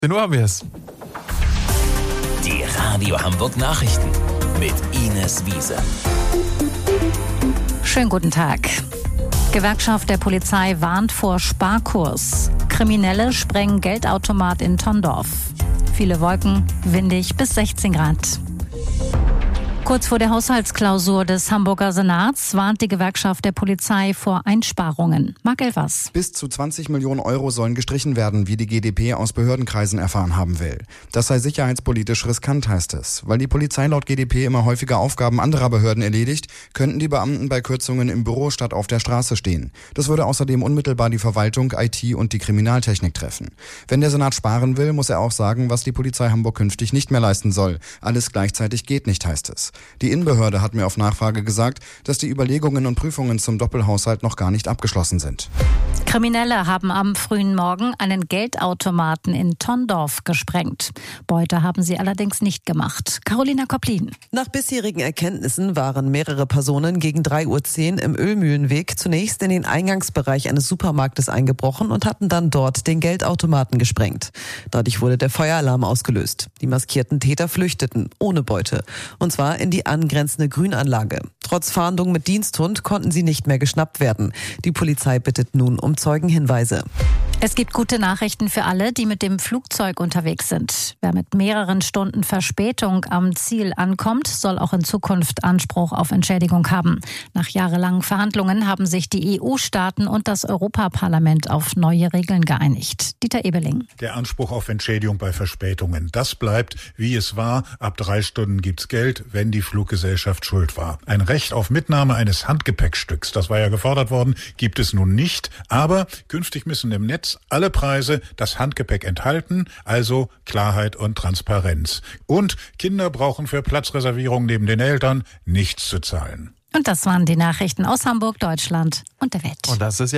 10 Uhr haben wir es. Die Radio Hamburg Nachrichten mit Ines Wiese. Schönen guten Tag. Gewerkschaft der Polizei warnt vor Sparkurs. Kriminelle sprengen Geldautomat in Tondorf. Viele Wolken, windig bis 16 Grad. Kurz vor der Haushaltsklausur des Hamburger Senats warnt die Gewerkschaft der Polizei vor Einsparungen. Marc Elvers. Bis zu 20 Millionen Euro sollen gestrichen werden, wie die GdP aus Behördenkreisen erfahren haben will. Das sei sicherheitspolitisch riskant, heißt es. Weil die Polizei laut GdP immer häufiger Aufgaben anderer Behörden erledigt, könnten die Beamten bei Kürzungen im Büro statt auf der Straße stehen. Das würde außerdem unmittelbar die Verwaltung, IT und die Kriminaltechnik treffen. Wenn der Senat sparen will, muss er auch sagen, was die Polizei Hamburg künftig nicht mehr leisten soll. Alles gleichzeitig geht nicht, heißt es. Die Innenbehörde hat mir auf Nachfrage gesagt, dass die Überlegungen und Prüfungen zum Doppelhaushalt noch gar nicht abgeschlossen sind. Kriminelle haben am frühen Morgen einen Geldautomaten in Tondorf gesprengt. Beute haben sie allerdings nicht gemacht. Carolina Kopplin. Nach bisherigen Erkenntnissen waren mehrere Personen gegen 3:10 Uhr im Ölmühlenweg zunächst in den Eingangsbereich eines Supermarktes eingebrochen und hatten dann dort den Geldautomaten gesprengt. Dadurch wurde der Feueralarm ausgelöst. Die maskierten Täter flüchteten, ohne Beute. Und zwar in die angrenzende Grünanlage. Trotz Fahndung mit Diensthund konnten sie nicht mehr geschnappt werden. Die Polizei bittet nun um Zeugenhinweise. Es gibt gute Nachrichten für alle, die mit dem Flugzeug unterwegs sind. Wer mit mehreren Stunden Verspätung am Ziel ankommt, soll auch in Zukunft Anspruch auf Entschädigung haben. Nach jahrelangen Verhandlungen haben sich die EU-Staaten und das Europaparlament auf neue Regeln geeinigt. Dieter Ebeling. Der Anspruch auf Entschädigung bei Verspätungen, das bleibt, wie es war. Ab 3 Stunden gibt's Geld, wenn die Fluggesellschaft schuld war. Ein Recht auf Mitnahme eines Handgepäckstücks, das war ja gefordert worden, gibt es nun nicht. Aber künftig müssen im Netz alle Preise das Handgepäck enthalten, also Klarheit und Transparenz. Und Kinder brauchen für Platzreservierung neben den Eltern nichts zu zahlen. Und das waren die Nachrichten aus Hamburg, Deutschland und der Welt. Und das ist ja